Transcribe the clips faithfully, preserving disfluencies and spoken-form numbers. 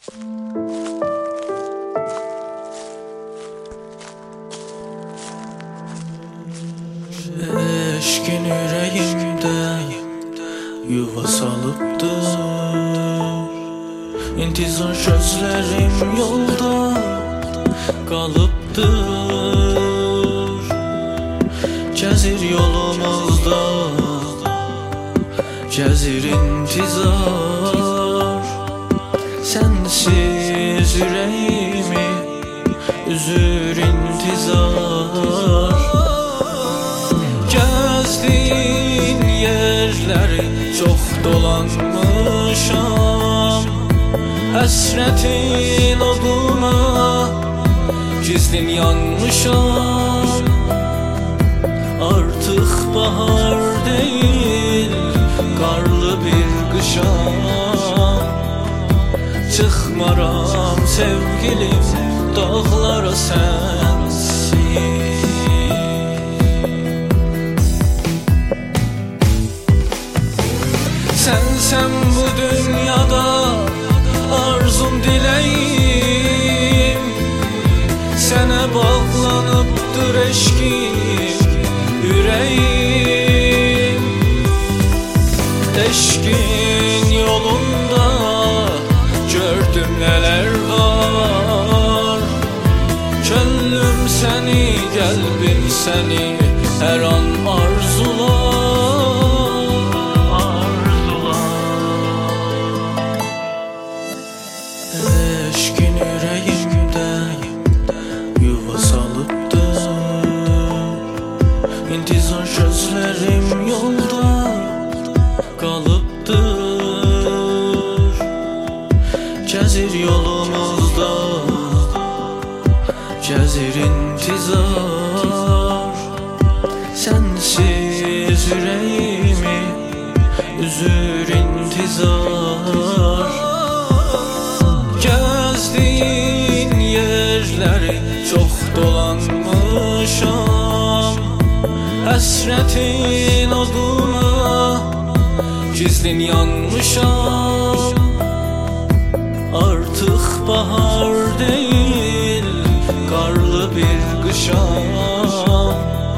Eşkin yüreğimde yuva salıptır. İntizar sözlerim yolda kalıptır. Cezir yolumuzda, cezir intizar. Sensiz yüreğimi üzür intizar. Gezdiğin yerleri çok dolanmışam. Hasretin oduna gizlin yanmışam. Artık bahar değil, karlı bir kışam. Çıkmaram sevgilim dağlara sensin. Sensen bu dünyada arzum dileğim. Sana bağlanıptır eşkim yüreğim. Eşkin yolunda gördüm neler var. Gönlüm seni, kalbim seni her an arzular, arzular. Eşkin yüreğimde yuva salıptır. İntizar sözlerim yolda kalıptır. Cezir yolumuzda, cezir intizar. Sensiz yüreğimi üzür intizar. Gezdiğin yerleri çok dolanmışam. Hasretin oduna gizlin yanmışam. Artık bahar değil, karlı bir kışam.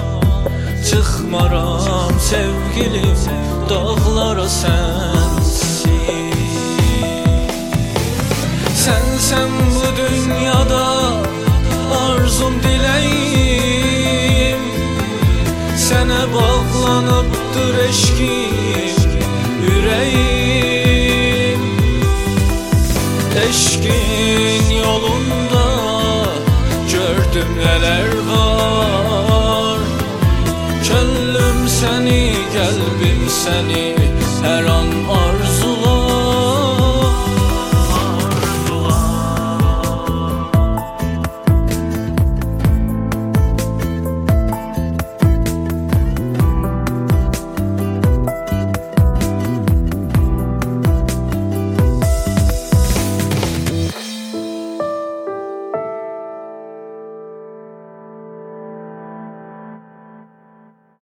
Çıkmaram sevgilim dağlara sensin. Sensen bu dünyada arzum dileğim. Sana bağlanıptır eşkim yüreğim. Eşkin yolunda gördüm neler var. Gönlüm seni, kalbim seni her an arzular.